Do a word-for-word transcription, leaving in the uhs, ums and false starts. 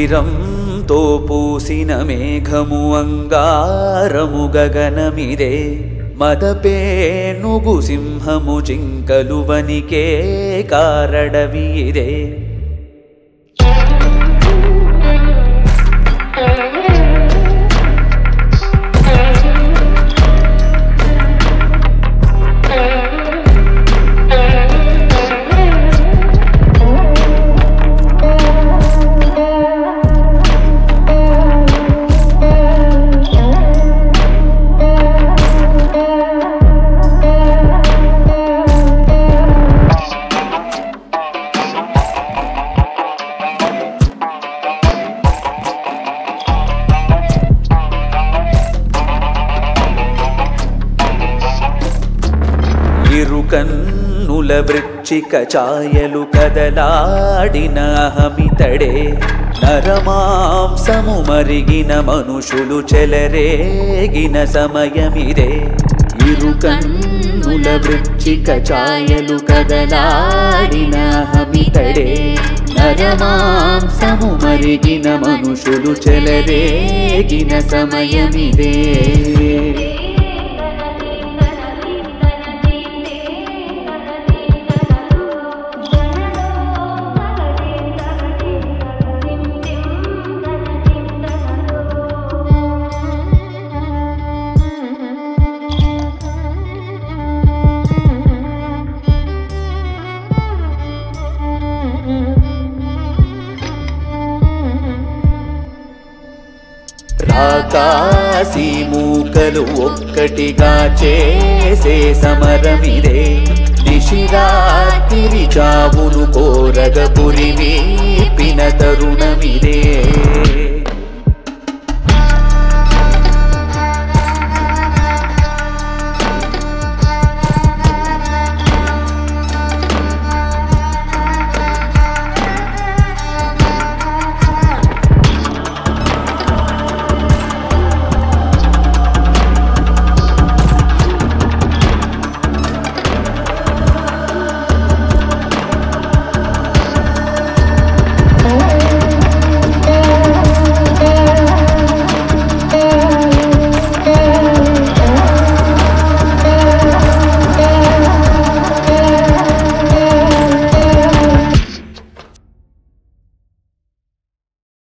మందిరంతో పూసిన మేఘము అంగారము గగనమిదే మదపేనుగు సింహము జింకలు వనికే కారడవి ఇదే కన్నుల వృచ్చిక ఛాయలు కదలాడిన అహమితడే నరమాంసము మరిగిన మనుషులు చెలరేగిన సమయమిదే ఇరు కన్నుల వృచ్చిక ఛాయలు కదలాడిన అహమితడే నరమాంసము మరిగిన మనుషులు చెలరేగిన సమయమిదే రాకాసి మూకలు ఒక్కటిగా చేసే సమరమిదే నిశిరాత్రి చావును కోరగ పురి వీపిన తరుణమిదే